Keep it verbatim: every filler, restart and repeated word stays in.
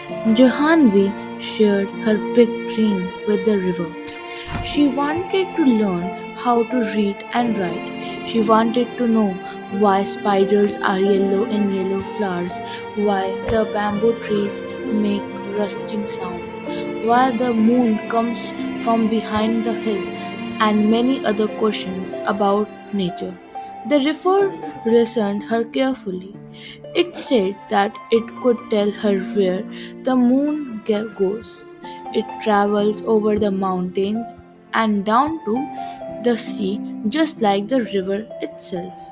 Jahanvi shared her big dream with the river. She wanted to learn how to read and write. She wanted to know why spiders are yellow in yellow flowers, why the bamboo trees make rustling sounds, why the moon comes from behind the hill, and many other questions about nature. The river listened her carefully. It said that it could tell her where the moon ge- goes. It travels over the mountains and down to the sea just like the river itself.